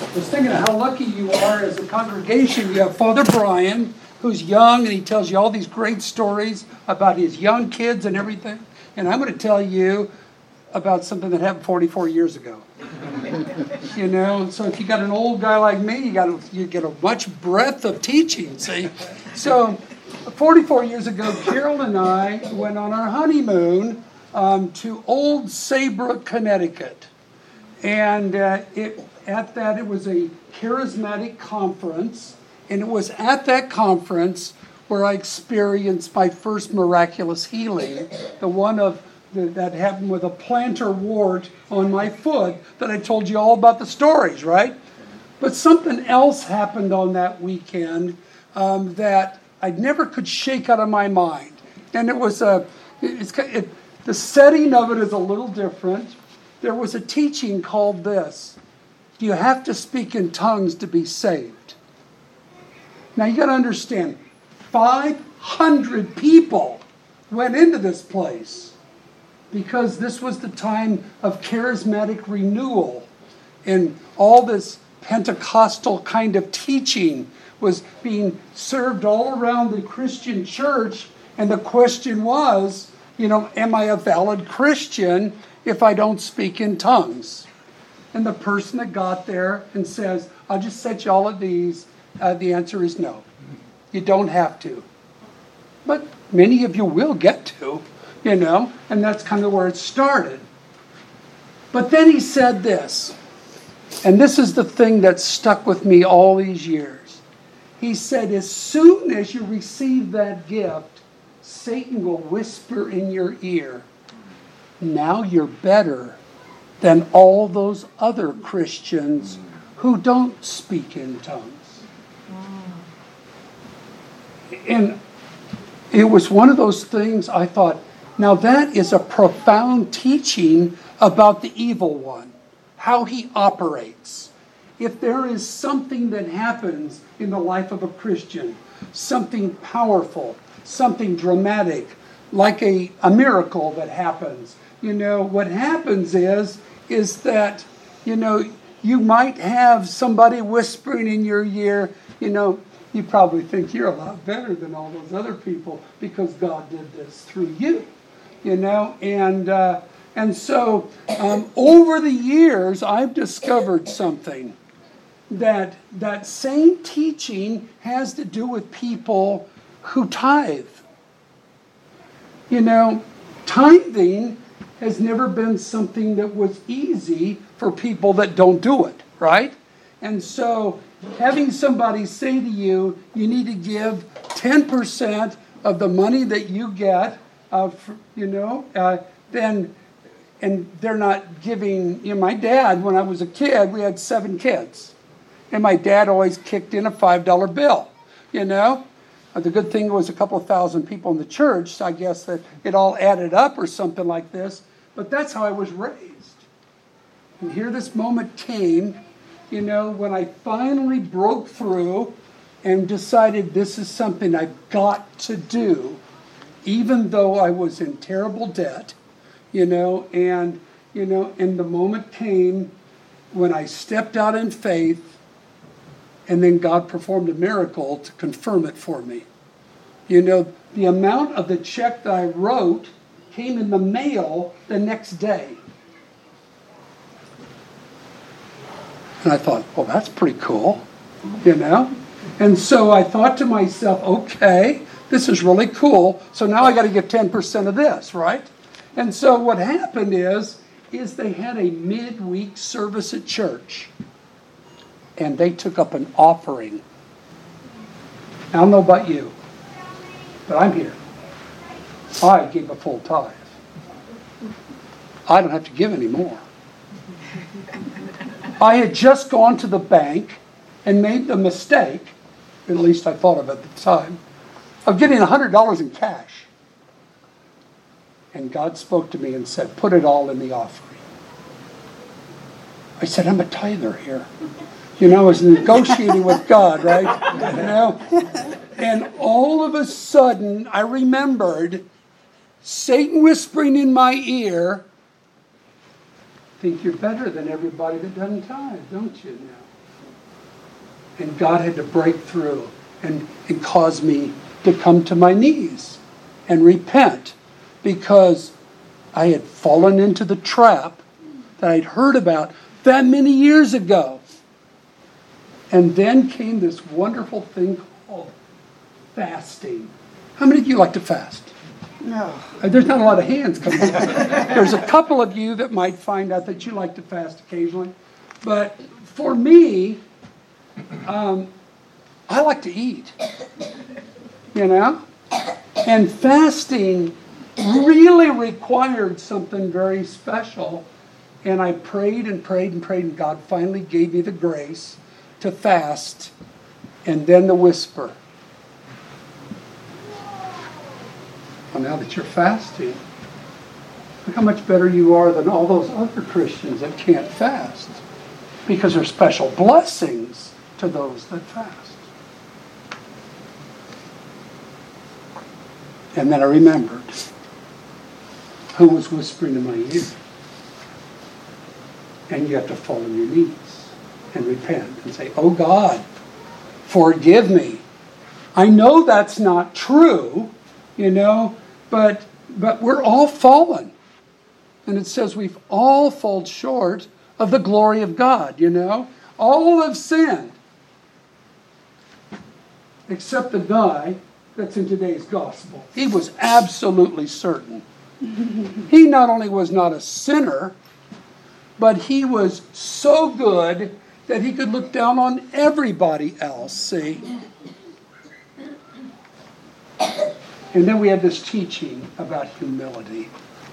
I was thinking of how lucky you are as a congregation. You have Father Brian, who's young, and he tells you all these great stories about his young kids and everything. And I'm going to tell you about something that happened 44 years ago. You know, so if you got an old guy like me, you get a much breadth of teaching, see? So 44 years ago, Carol and I went on our honeymoon to Old Saybrook, Connecticut. And it was a charismatic conference. And it was at that conference where I experienced my first miraculous healing, the one that happened with a plantar wart on my foot that I told you all about the stories, right? But something else happened on that weekend that I never could shake out of my mind. And it was the setting of it is a little different. There was a teaching called this: do you have to speak in tongues to be saved? Now you got to understand, 500 people went into this place because this was the time of charismatic renewal, and all this Pentecostal kind of teaching was being served all around the Christian church. And the question was, am I a valid Christian if I don't speak in tongues? And the person that got there and says, I'll just set you all at ease, the answer is no. You don't have to. But many of you will get to, and that's kind of where it started. But then he said this, and this is the thing that stuck with me all these years. He said, as soon as you receive that gift, Satan will whisper in your ear, now you're better than all those other Christians who don't speak in tongues. And it was one of those things I thought, now that is a profound teaching about the evil one, how he operates. If there is something that happens in the life of a Christian, something powerful, something dramatic, like a miracle that happens, what happens is that, you might have somebody whispering in your ear, you probably think you're a lot better than all those other people because God did this through you, and so over the years I've discovered something that same teaching has to do with people who tithe. Tithing has never been something that was easy for people that don't do it, right? And so having somebody say to you, you need to give 10% of the money that you get, then, and they're not giving, my dad, when I was a kid, we had 7 kids. And my dad always kicked in a $5 bill, The good thing was a couple of thousand people in the church, so I guess that it all added up or something like this. But that's how I was raised. And here this moment came, when I finally broke through and decided this is something I've got to do, even though I was in terrible debt, and the moment came when I stepped out in faith, and then God performed a miracle to confirm it for me. The amount of the check that I wrote came in the mail the next day. And I thought, well, that's pretty cool, And so I thought to myself, okay, this is really cool. So now I got to get 10% of this, right? And so what happened is they had a midweek service at church. And they took up an offering. Now, I don't know about you, but I'm here. I gave a full tithe. I don't have to give any more. I had just gone to the bank and made the mistake, at least I thought of it at the time, of getting $100 in cash. And God spoke to me and said, put it all in the offering. I said, I'm a tither here. I was negotiating with God, right? And all of a sudden, I remembered Satan whispering in my ear, think you're better than everybody that doesn't tithe, don't you now? And God had to break through and cause me to come to my knees and repent, because I had fallen into the trap that I'd heard about that many years ago. And then came this wonderful thing called fasting. How many of you like to fast? No. There's not a lot of hands coming up. There's a couple of you that might find out that you like to fast occasionally. But for me, I like to eat. You know? And fasting really required something very special. And I prayed and prayed and prayed, and God finally gave me the grace to fast. And then the whisper. Well, now that you're fasting, look how much better you are than all those other Christians that can't fast. Because there's special blessings to those that fast. And then I remembered who was whispering in my ear. And you have to fall on your knees and repent and say, oh God, forgive me. I know that's not true, you know, but we're all fallen. And it says we've all fallen short of the glory of God, you know. All have sinned. Except the guy that's in today's gospel. He was absolutely certain. He not only was not a sinner, but he was so good that he could look down on everybody else, see? And then we had this teaching about humility.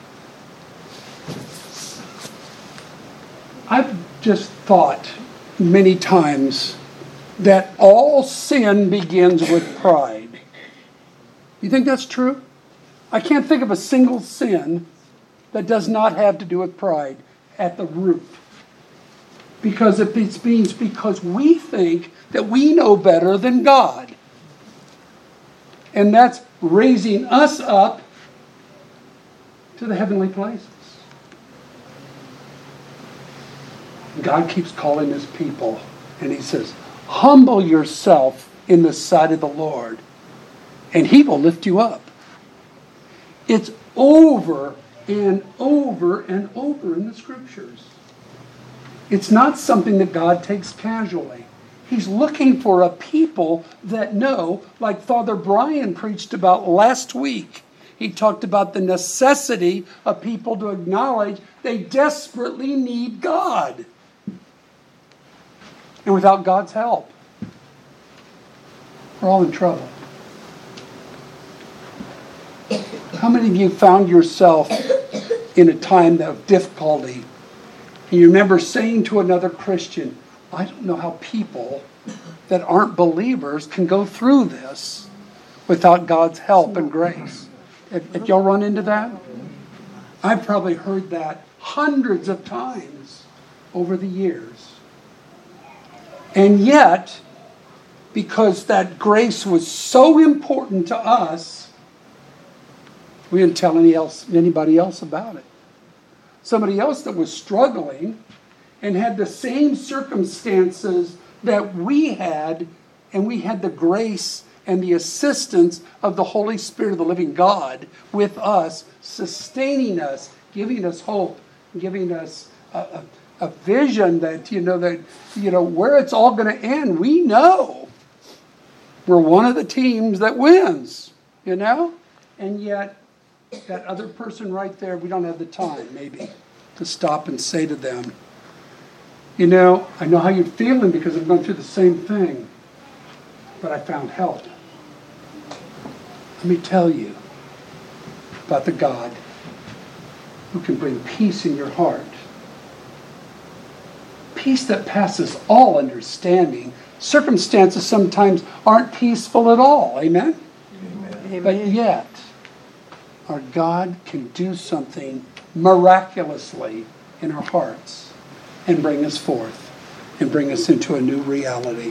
I've just thought many times that all sin begins with pride. You think that's true? I can't think of a single sin that does not have to do with pride at the root. Because it means because we think that we know better than God. And that's raising us up to the heavenly places. God keeps calling his people, and he says, humble yourself in the sight of the Lord, and he will lift you up. It's over and over and over in the scriptures. It's not something that God takes casually. He's looking for a people that know, like Father Brian preached about last week. He talked about the necessity of people to acknowledge they desperately need God. And without God's help, we're all in trouble. How many of you found yourself in a time of difficulty, and you remember saying to another Christian, I don't know how people that aren't believers can go through this without God's help and grace? Have y'all run into that? I've probably heard that hundreds of times over the years. And yet, because that grace was so important to us, we didn't tell anybody else about it. Somebody else that was struggling and had the same circumstances that we had, and we had the grace and the assistance of the Holy Spirit of the living God with us, sustaining us, giving us hope, giving us a vision that, where it's all going to end. We know we're one of the teams that wins, and yet that other person right there, we don't have the time maybe to stop and say to them, I know how you're feeling because I'm going through the same thing, but I found help. Let me tell you about the God who can bring peace in your heart. Peace that passes all understanding. Circumstances sometimes aren't peaceful at all. Amen? Amen. But yet, our God can do something miraculously in our hearts and bring us forth and bring us into a new reality.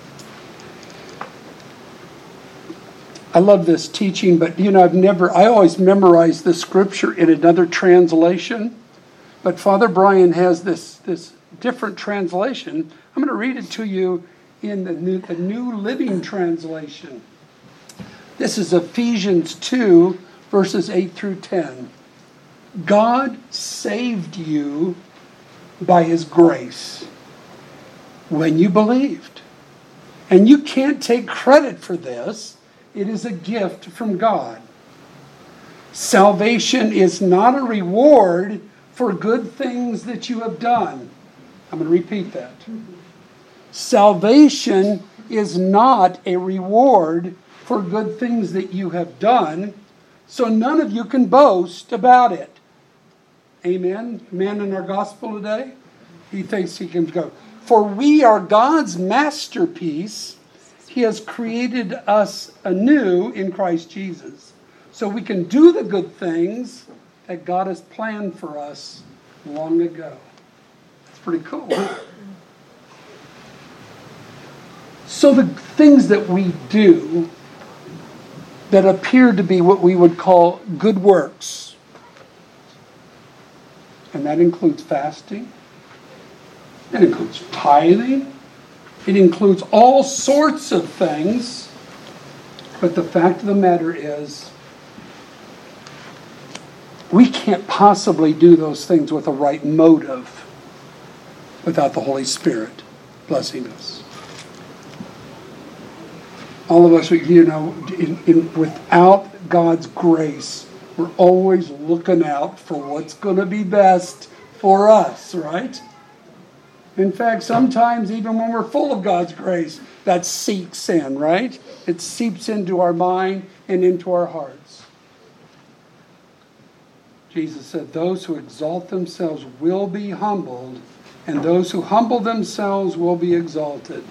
I love this teaching, but I always memorize the scripture in another translation. But Father Brian has this different translation. I'm going to read it to you in the New Living Translation. This is Ephesians 2, verses 8 through 10. God saved you by His grace when you believed. And you can't take credit for this. It is a gift from God. Salvation is not a reward for good things that you have done. I'm going to repeat that. Salvation is not a reward for good things that you have done, so none of you can boast about it. Amen? Man in our gospel today, he thinks he can go. For we are God's masterpiece. He has created us anew in Christ Jesus, so we can do the good things that God has planned for us long ago. It's pretty cool. So the things that we do that appear to be what we would call good works, and that includes fasting, it includes tithing, it includes all sorts of things, but the fact of the matter is, we can't possibly do those things with a right motive without the Holy Spirit blessing us. All of us, without God's grace, we're always looking out for what's going to be best for us, right? In fact, sometimes even when we're full of God's grace, that seeps in, right? It seeps into our mind and into our hearts. Jesus said, those who exalt themselves will be humbled, and those who humble themselves will be exalted.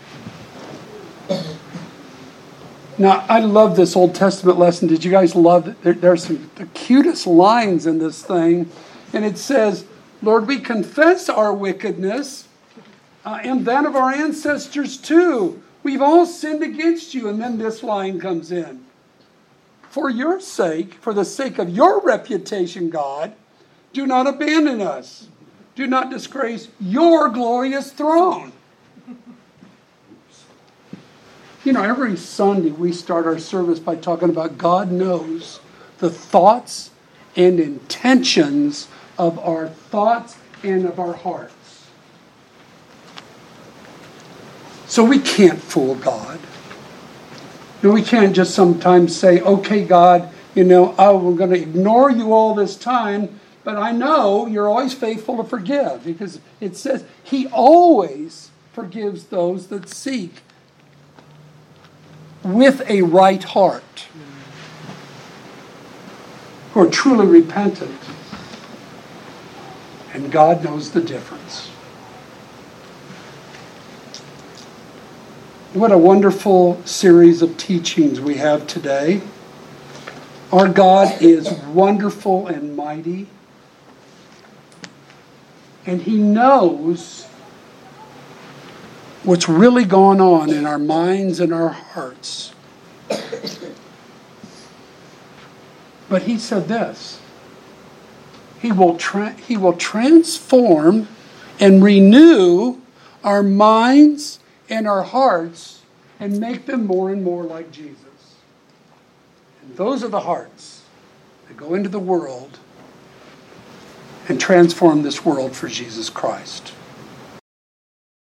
Now, I love this Old Testament lesson. Did you guys love it? There's the cutest lines in this thing. And it says, Lord, we confess our wickedness and that of our ancestors too. We've all sinned against you. And then this line comes in. For your sake, for the sake of your reputation, God, do not abandon us. Do not disgrace your glorious throne. Every Sunday we start our service by talking about God knows the thoughts and intentions of our thoughts and of our hearts. So we can't fool God. We can't just sometimes say, okay, God, we're going to ignore you all this time, but I know you're always faithful to forgive, because it says He always forgives those that seek with a right heart, who are truly repentant. And God knows the difference. What a wonderful series of teachings we have today. Our God is wonderful and mighty. And He knows what's really going on in our minds and our hearts. But He said this. He will transform and renew our minds and our hearts and make them more and more like Jesus. And those are the hearts that go into the world and transform this world for Jesus Christ.